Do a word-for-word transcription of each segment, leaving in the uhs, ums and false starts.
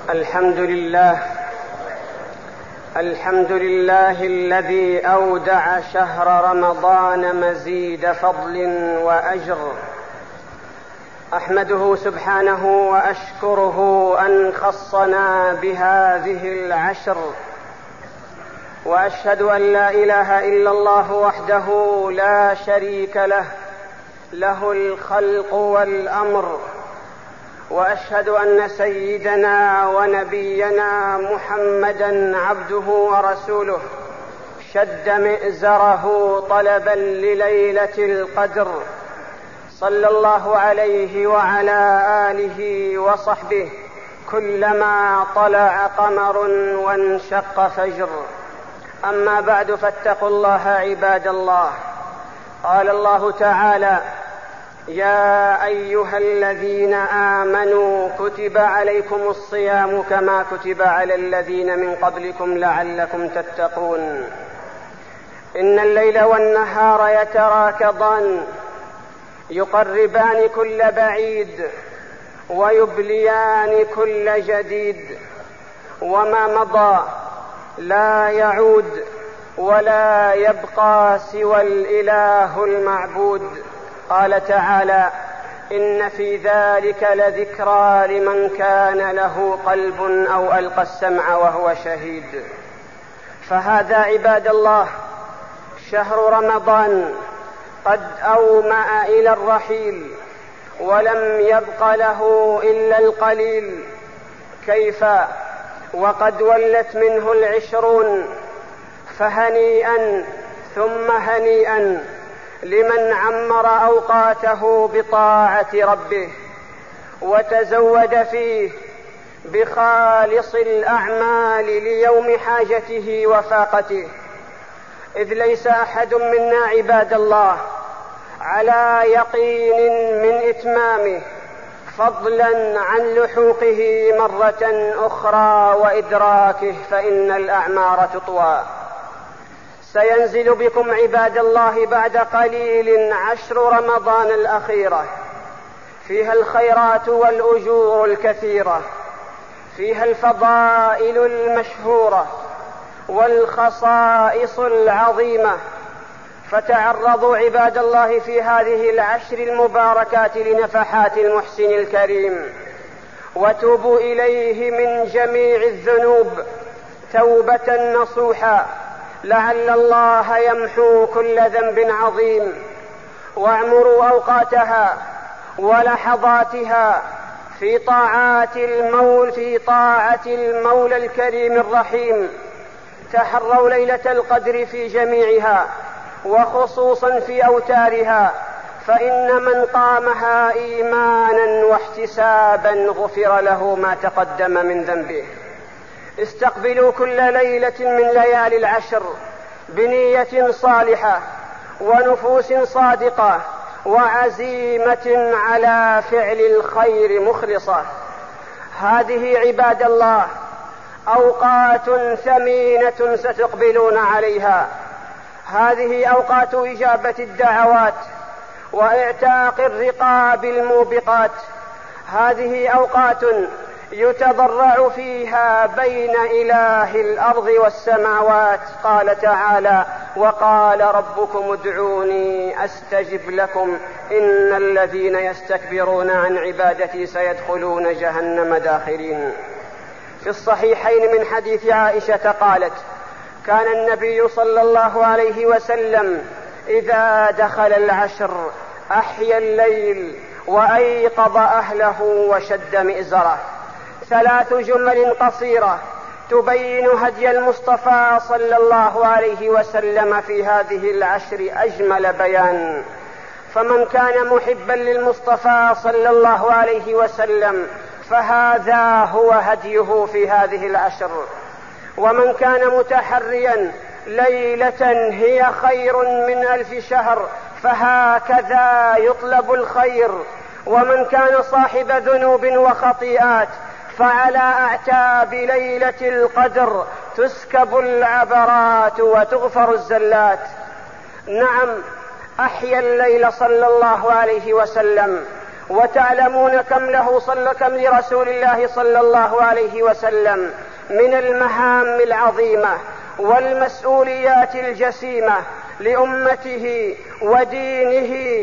الحمد لله الحمد لله الذي أودع شهر رمضان مزيد فضل وأجر. أحمده سبحانه وأشكره أن خصنا بهذه العشر، وأشهد أن لا إله إلا الله وحده لا شريك له، له الخلق والأمر. وأشهد أن سيدنا ونبينا محمدًا عبده ورسوله شد مئزره طلبًا لليلة القدر، صلى الله عليه وعلى آله وصحبه كلما طلع قمر وانشق فجر. أما بعد، فاتقوا الله عباد الله. قال الله تعالى: يا أيها الذين آمنوا كتب عليكم الصيام كما كتب على الذين من قبلكم لعلكم تتقون. إن الليل والنهار يتراكضان يقربان كل بعيد ويبليان كل جديد، وما مضى لا يعود ولا يبقى سوى الإله المعبود. قال تعالى: إن في ذلك لذكرى لمن كان له قلب أو ألقى السمع وهو شهيد. فهذا عباد الله شهر رمضان قد أومأ إلى الرحيل، ولم يبق له إلا القليل. كيف وقد ولت منه العشرون؟ فهنيئا ثم هنيئا لمن عمر أوقاته بطاعة ربه وتزود فيه بخالص الأعمال ليوم حاجته وفاقته. إذ ليس أحد منا عباد الله على يقين من إتمامه، فضلا عن لحوقه مرة أخرى وإدراكه، فإن الأعمار تطوى. سينزل بكم عباد الله بعد قليل عشر رمضان الأخيرة، فيها الخيرات والأجور الكثيرة، فيها الفضائل المشهورة والخصائص العظيمة. فتعرضوا عباد الله في هذه العشر المباركات لنفحات المحسن الكريم، وتوبوا إليه من جميع الذنوب توبة نصوحا، لعل الله يمحو كل ذنب عظيم. واعمروا أوقاتها ولحظاتها في طاعات المولى في طاعة المولى الكريم الرحيم. تحروا ليلة القدر في جميعها، وخصوصا في أوتارها، فإن من قامها إيمانا واحتسابا غفر له ما تقدم من ذنبه. استقبلوا كل ليلة من ليالي العشر بنية صالحة ونفوس صادقة وعزيمة على فعل الخير مخلصة. هذه عباد الله أوقات ثمينة ستقبلون عليها، هذه أوقات إجابة الدعوات وإعتاق الرقاب الموبقات، هذه أوقات يتضرع فيها بين إله الأرض والسماوات. قال تعالى: وقال ربكم ادعوني أستجب لكم إن الذين يستكبرون عن عبادتي سيدخلون جهنم داخرين. في الصحيحين من حديث عائشة قالت: كان النبي صلى الله عليه وسلم إذا دخل العشر أحيا الليل وأيقظ أهله وشد مئزره. ثلاث جمل قصيرة تبين هدي المصطفى صلى الله عليه وسلم في هذه العشر أجمل بيان. فمن كان محبا للمصطفى صلى الله عليه وسلم فهذا هو هديه في هذه العشر، ومن كان متحريا ليلة هي خير من ألف شهر فهكذا يطلب الخير، ومن كان صاحب ذنوب وخطيئات فعلى أعتاب ليلة القدر تسكب العبرات وتغفر الزلات. نعم، أحيا الليل صلى الله عليه وسلم وتعلمون كم له صلى كم لرسول الله صلى الله عليه وسلم من المهام العظيمة والمسؤوليات الجسيمة لأمته ودينه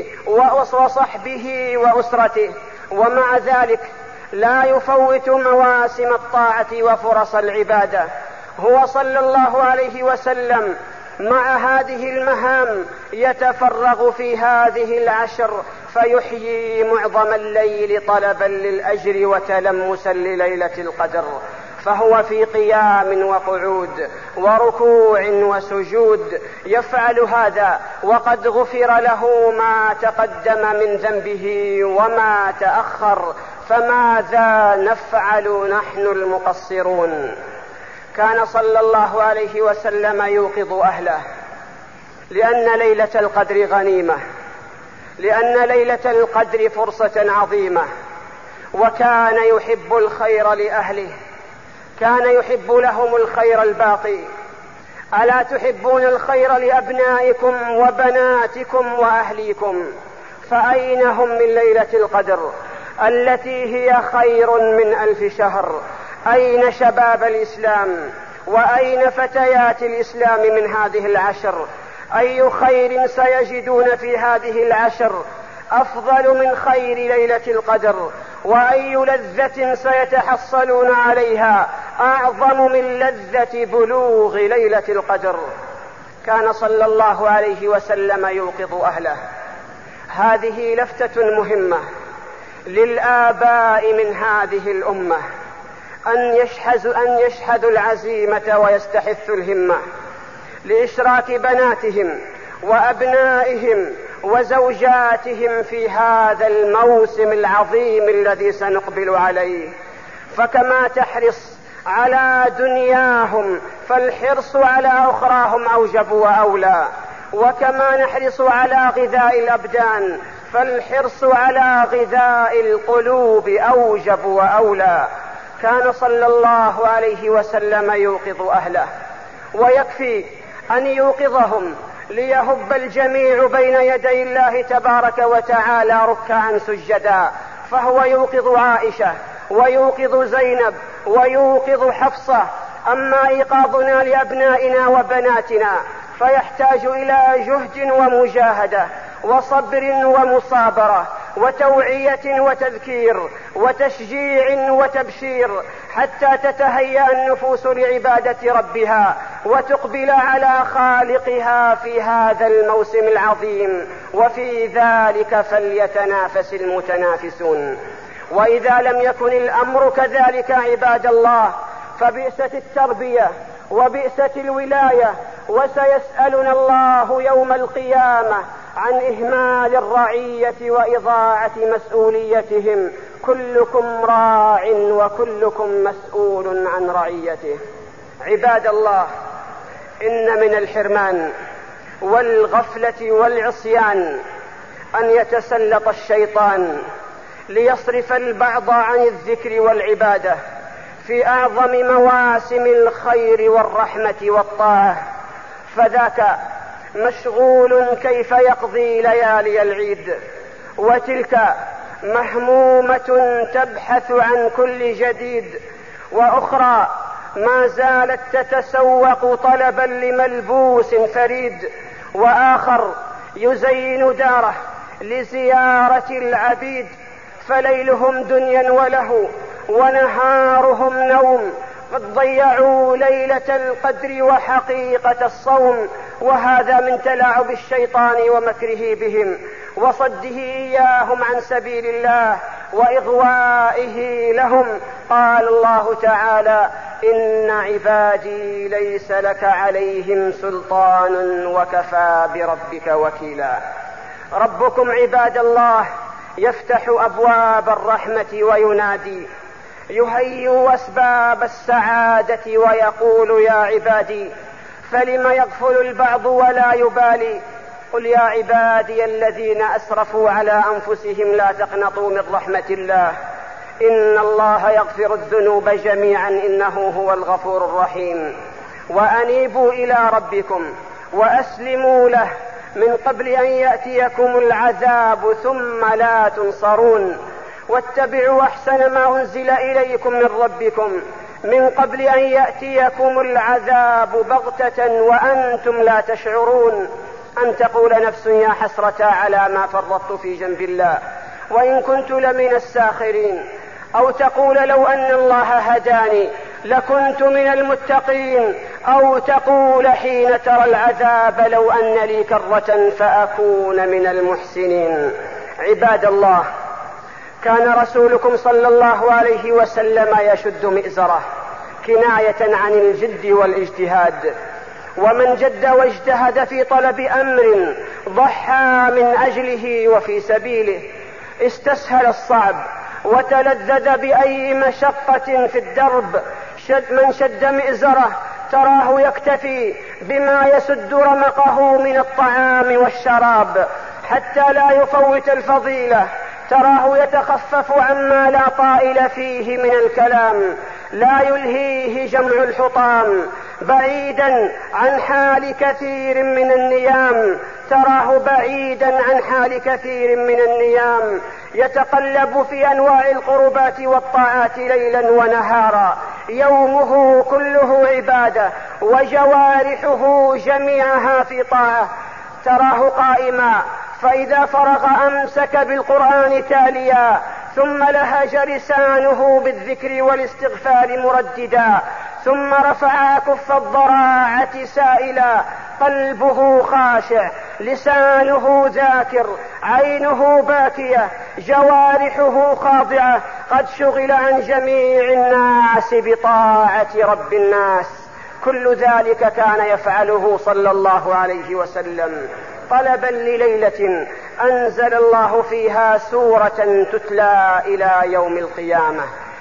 وصحبه وأسرته، ومع ذلك لا يفوت مواسم الطاعة وفرص العبادة. هو صلى الله عليه وسلم مع هذه المهام يتفرغ في هذه العشر فيحيي معظم الليل طلبا للأجر وتلمسا لليلة القدر، فهو في قيام وقعود وركوع وسجود يفعل هذا، وقد غفر له ما تقدم من ذنبه وما تأخر، فماذا نفعل نحن المقصرون؟ كان صلى الله عليه وسلم يوقظ أهله، لأن ليلة القدر غنيمة، لأن ليلة القدر فرصة عظيمة، وكان يحب الخير لأهله، كان يحب لهم الخير الباقي. ألا تحبون الخير لأبنائكم وبناتكم وأهليكم؟ فأين هم من ليلة القدر التي هي خير من ألف شهر؟ أين شباب الإسلام وأين فتيات الإسلام من هذه العشر؟ أي خير سيجدون في هذه العشر أفضل من خير ليلة القدر؟ وأي لذة سيتحصلون عليها أعظم من لذة بلوغ ليلة القدر؟ كان صلى الله عليه وسلم يوقظ أهله. هذه لفتة مهمة للآباء من هذه الأمة، أن يشحذوا أن يشحذوا العزيمة ويستحثوا الهمة لإشراك بناتهم وأبنائهم وزوجاتهم في هذا الموسم العظيم الذي سنقبل عليه. فكما تحرص على دنياهم فالحرص على أخراهم أوجب وأولى، وكما نحرص على غذاء الأبدان فالحرص على غذاء القلوب أوجب وأولى. كان صلى الله عليه وسلم يوقظ أهله، ويكفي أن يوقظهم ليهب الجميع بين يدي الله تبارك وتعالى ركعا سجدا، فهو يوقظ عائشة ويوقظ زينب ويوقظ حفصة. أما إيقاظنا لأبنائنا وبناتنا فيحتاج إلى جهد ومجاهدة وصبر ومصابرة وتوعية وتذكير وتشجيع وتبشير، حتى تتهيأ النفوس لعبادة ربها وتقبل على خالقها في هذا الموسم العظيم، وفي ذلك فليتنافس المتنافسون. وإذا لم يكن الأمر كذلك عباد الله فبئست التربية وبئست الولاية، وسيسألنا الله يوم القيامة عن إهمال الرعية وإضاعة مسؤوليتهم. كلكم راع وكلكم مسؤول عن رعيته. عباد الله، إن من الحرمان والغفلة والعصيان أن يتسلط الشيطان ليصرف البعض عن الذكر والعبادة في أعظم مواسم الخير والرحمة والطاعة، فذاك مشغول كيف يقضي ليالي العيد، وتلك مهمومة تبحث عن كل جديد، وأخرى ما زالت تتسوق طلبا لملبوس فريد، وآخر يزين داره لزيارة العبيد، فليلهم دنيا وله ونهارهم نوم. قد ضيعوا ليلة القدر وحقيقة الصوم، وهذا من تلاعب الشيطان ومكره بهم وصده إياهم عن سبيل الله وإغوائه لهم. قال الله تعالى: إن عبادي ليس لك عليهم سلطان وكفى بربك وكيلا. ربكم عباد الله يفتح أبواب الرحمة وينادي، يهيئ أسباب السعادة ويقول: يا عبادي. فلم يغفل البعض ولا يبالي؟ قل يا عبادي الذين أسرفوا على أنفسهم لا تقنطوا من رحمة الله، إن الله يغفر الذنوب جميعا إنه هو الغفور الرحيم. وأنيبوا إلى ربكم وأسلموا له من قبل أن يأتيكم العذاب ثم لا تنصرون واتبعوا أحسن ما أنزل إليكم من ربكم من قبل أن يأتيكم العذاب بغتة وأنتم لا تشعرون أن تقول نفس يا حسرة على ما فرطت في جنب الله وإن كنت لمن الساخرين، أو تقول لو أن الله هداني لكنت من المتقين، أو تقول حين ترى العذاب لو أن لي كرة فأكون من المحسنين. عباد الله، كان رسولكم صلى الله عليه وسلم يشد مئزره كناية عن الجد والاجتهاد، ومن جد واجتهد في طلب أمر ضحى من أجله وفي سبيله، استسهل الصعب وتلذذ بأي مشقة في الدرب. شد من شد مئزره تراه يكتفي بما يسد رمقه من الطعام والشراب حتى لا يفوت الفضيلة، تراه يتخفف عما لا طائل فيه من الكلام، لا يلهيه جمع الحطام، بعيدا عن حال كثير من النيام، تراه بعيدا عن حال كثير من النيام، يتقلب في أنواع القربات والطاعات ليلا ونهارا، يومه كله عبادة وجوارحه جميعها في طاعة. تراه قائما فإذا فرغ أمسك بالقرآن تاليا، ثم لهج لسانه بالذكر والاستغفار مرددا، ثم رفع كف الضراعة سائلا، قلبه خاشع، لسانه ذاكر، عينه باكية، جوارحه خاضعة، قد شغل عن جميع الناس بطاعة رب الناس. كل ذلك كان يفعله صلى الله عليه وسلم طلبا لليلة أنزل الله فيها سورة تتلى إلى يوم القيامة.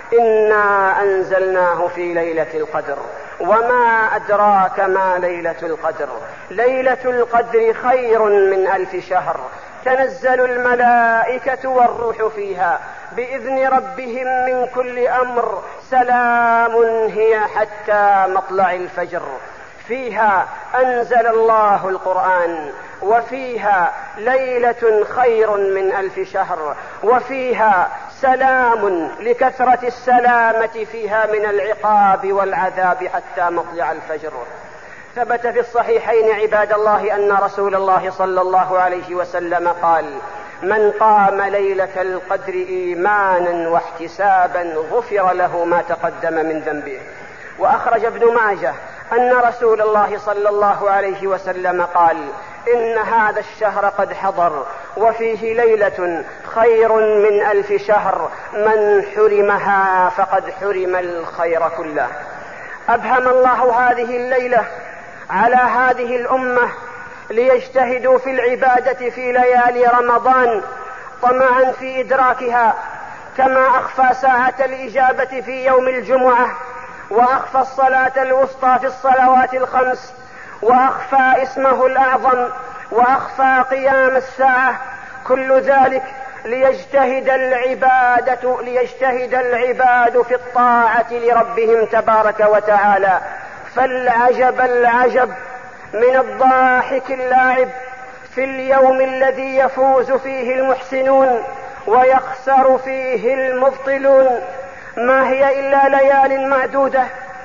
إنا أنزلناه في ليلة القدر وما أدراك ما ليلة القدر. ليلة القدر خير من ألف شهر، تنزل الملائكة والروح فيها بإذن ربهم من كل أمر، سلام هي حتى مطلع الفجر. فيها أنزل الله القرآن، وفيها ليلة خير من ألف شهر، وفيها سلام لكثرة السلامة فيها من العقاب والعذاب حتى مطلع الفجر. ثبت في الصحيحين عباد الله أن رسول الله صلى الله عليه وسلم قال: من قام ليلة القدر إيمانا واحتسابا غفر له ما تقدم من ذنبه. وأخرج ابن ماجه أن رسول الله صلى الله عليه وسلم قال: إن هذا الشهر قد حضر وفيه ليلة خير من ألف شهر، من حرمها فقد حرم الخير كله. أبهم الله هذه الليلة على هذه الأمة ليجتهدوا في العبادة في ليالي رمضان طمعا في إدراكها، كما أخفى ساعة الإجابة في يوم الجمعة، وأخفى الصلاة الوسطى في الصلوات الخمس، وأخفى اسمه الأعظم، وأخفى قيام الساعة. كل ذلك ليجتهد العبادة ليجتهد العباد في الطاعة لربهم تبارك وتعالى. فالعجب العجب من الضاحك اللاعب في اليوم الذي يفوز فيه المحسنون ويخسر فيه المبطلون. ما هي إلا ليال معدودة،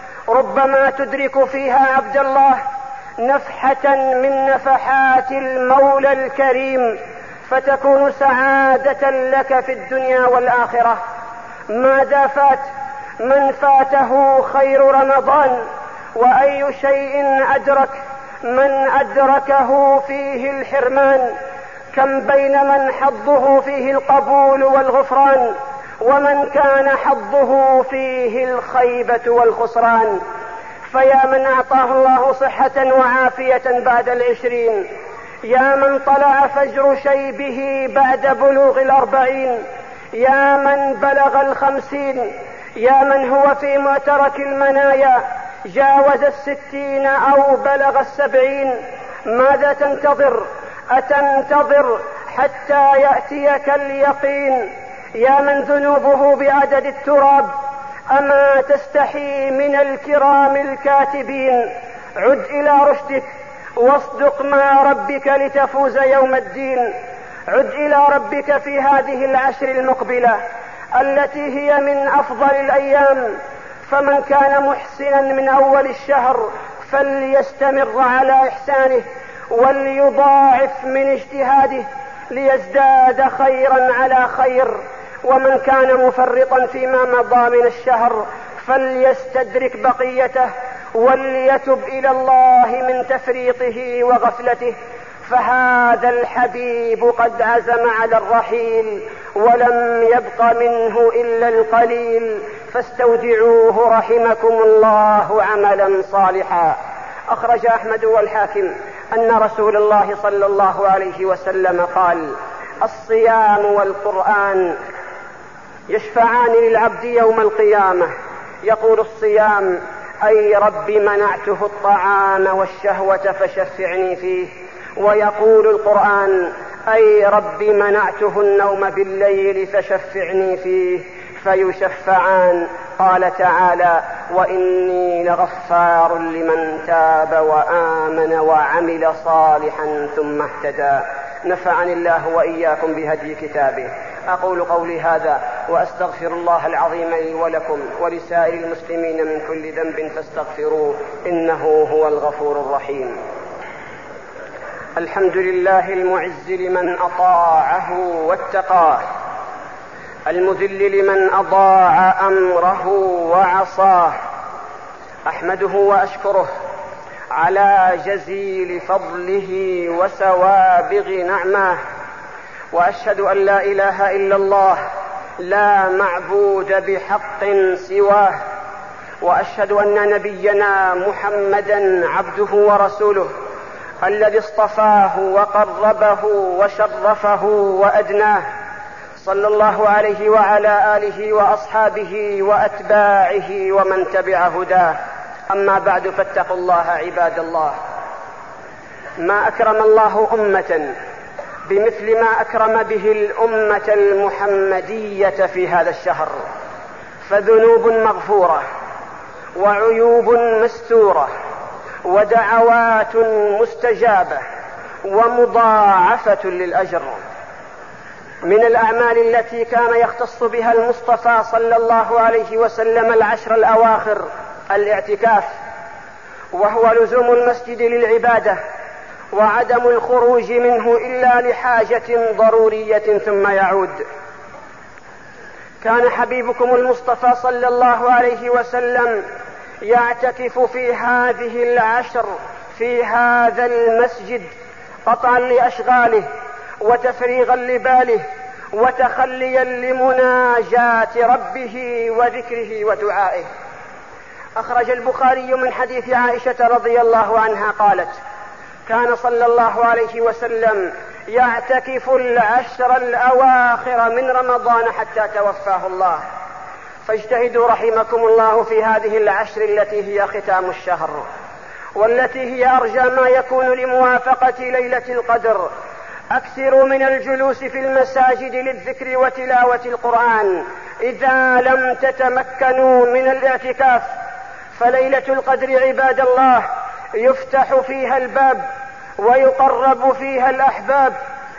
ربما تدرك فيها عبد الله نفحة من نفحات المولى الكريم، فتكون سعادة لك في الدنيا والآخرة. ماذا فات من فاته خير رمضان؟ وأي شيء أدرك من أدركه فيه الحرمان؟ كم بين من حظه فيه القبول والغفران، ومن كان حظه فيه الخيبة والخسران. فيا من أعطاه الله صحة وعافية بعد العشرين، يا من طلع فجر شيبه بعد بلوغ الأربعين، يا من بلغ الخمسين، يا من هو في معترك المنايا جاوز الستين أو بلغ السبعين، ماذا تنتظر؟ أتنتظر حتى يأتيك اليقين؟ يا من ذنوبه بعدد التراب، أما تستحي من الكرام الكاتبين؟ عد إلى رشدك واصدق مع ربك لتفوز يوم الدين. عد إلى ربك في هذه العشر المقبلة التي هي من أفضل الأيام، فمن كان محسنا من أول الشهر فليستمر على إحسانه وليضاعف من اجتهاده ليزداد خيرا على خير، ومن كان مفرطا فيما مضى من الشهر فليستدرك بقيته وليتب إلى الله من تفريطه وغفلته، فهذا الحبيب قد عزم على الرحيل ولم يبق منه إلا القليل، فاستودعوه رحمكم الله عملا صالحا. أخرج أحمد والحاكم أن رسول الله صلى الله عليه وسلم قال: الصيام والقرآن يشفعان للعبد يوم القيامة. يقول الصيام: أي رب منعته الطعام والشهوة فشفعني فيه. ويقول القرآن: أي رب منعته النوم بالليل فشفعني فيه. فيشفعان. قال تعالى: وإني لغفار لمن تاب وآمن وعمل صالحا ثم اهتدى. نفعني الله وإياكم بهدي كتابه. أقول قولي هذا وأستغفر الله العظيم لي ولكم ولسائر المسلمين من كل ذنب فاستغفروه إنه هو الغفور الرحيم. الحمد لله المعز لمن أطاعه واتقاه، المذل لمن أضاع أمره وعصاه. أحمده وأشكره على جزيل فضله وسوابغ نعمه، وأشهد أن لا إله إلا الله لا معبود بحق سواه، وأشهد أن نبينا محمدا عبده ورسوله الذي اصطفاه وقربه وشرفه وأدناه، صلى الله عليه وعلى آله وأصحابه وأتباعه ومن تبع هداه. أما بعد، فاتقوا الله عباد الله. ما أكرم الله أمة بمثل ما أكرم به الأمة المحمدية في هذا الشهر، فذنوب مغفورة وعيوب مستورة ودعوات مستجابة ومضاعفة للأجر. من الأعمال التي كان يختص بها المصطفى صلى الله عليه وسلم العشر الأواخر الاعتكاف، وهو لزوم المسجد للعبادة وعدم الخروج منه إلا لحاجة ضرورية ثم يعود. كان حبيبكم المصطفى صلى الله عليه وسلم يعتكف في هذه العشر في هذا المسجد قطعا لأشغاله وتفريغا لباله وتخليا لمناجاة ربه وذكره ودعائه. أخرج البخاري من حديث عائشة رضي الله عنها قالت: كان صلى الله عليه وسلم يعتكف العشر الأواخر من رمضان حتى توفاه الله. فاجتهدوا رحمكم الله في هذه العشر التي هي ختام الشهر، والتي هي أرجى ما يكون لموافقة ليلة القدر. أكثروا من الجلوس في المساجد للذكر وتلاوة القرآن إذا لم تتمكنوا من الاعتكاف، فليلة القدر عباد الله يفتح فيها الباب ويقرب فيها الأحباب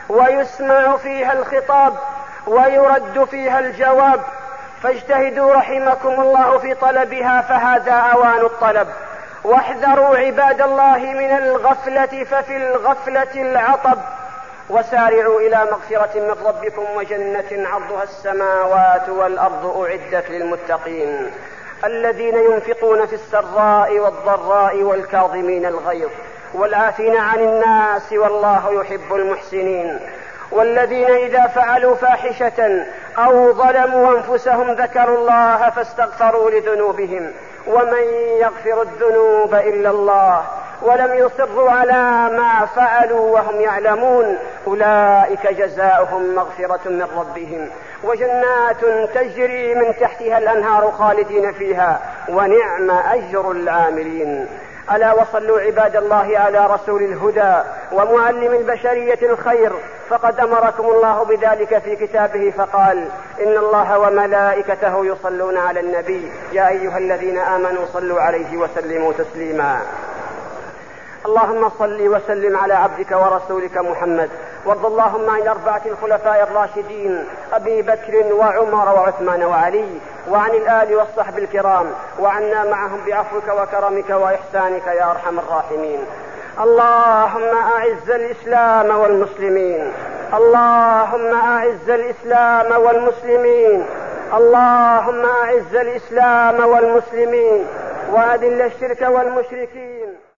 ويسمع فيها الخطاب ويرد فيها الجواب، فاجتهدوا رحمكم الله في طلبها، فهذا أوان الطلب. واحذروا عباد الله من الغفلة، ففي الغفلة العطب. وسارعوا إلى مغفرة من ربكم وجنة عرضها السماوات والأرض أعدت للمتقين الذين ينفقون في السراء والضراء والكاظمين الغيظ والعافين عن الناس والله يحب المحسنين، والذين إذا فعلوا فاحشة أو ظلموا أنفسهم ذكروا الله فاستغفروا لذنوبهم ومن يغفر الذنوب إلا الله ولم يصروا على ما فعلوا وهم يعلمون أولئك جزاؤهم مغفرة من ربهم وجنات تجري من تحتها الأنهار خالدين فيها ونعم أجر العاملين. ألا وصلوا عباد الله على رسول الهدى ومعلم البشرية الخير، فقد أمركم الله بذلك في كتابه فقال: إن الله وملائكته يصلون على النبي يا أيها الذين آمنوا صلوا عليه وسلموا تسليما. اللهم صل وسلم على عبدك ورسولك محمد. وارض اللهم عن أربعة الخلفاء الراشدين أبي بكر وعمر وعثمان وعلي، وعن الآل والصحب الكرام، وعنا معهم بعفوك وكرمك وإحسانك يا أرحم الراحمين. اللهم أعز الإسلام والمسلمين، اللهم أعز الإسلام والمسلمين، اللهم أعز الإسلام والمسلمين، وأذل الشرك والمشركين.